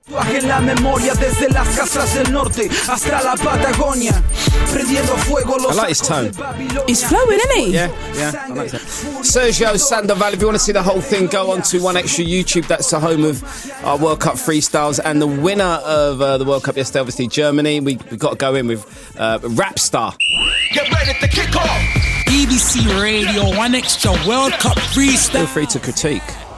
En la memoria desde las casas del norte hasta la Patagonia. Prendiendo fuego los. I like his tone. He's flowing, isn't he? Yeah, I like that. Sergio Sandoval, if you want to see the whole thing, go on to One Extra YouTube. That's the home of our World Cup freestyles. And the winner of the World Cup yesterday, obviously Germany. We've got to go in with Rap Star. Get ready to kick off. BBC Radio 1 Extra World Cup freestyle. Feel free to critique.